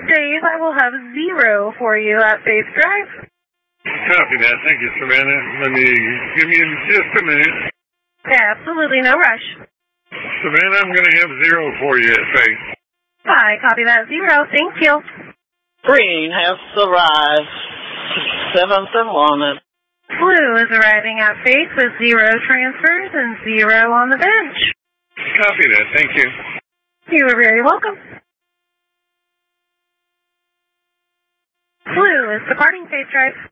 Dave, I will have 0 for you at Faith Drive. Copy that. Thank you, Savannah. Give me just a minute. Absolutely no rush. Savannah, I'm going to have 0 for you at Faith. I copy that 0. Thank you. Green has arrived. 7th and wanted. Blue is arriving at Faith with 0 transfers and 0 on the bench. Copy that. Thank you. You are very welcome. Blue is departing Faith Drive.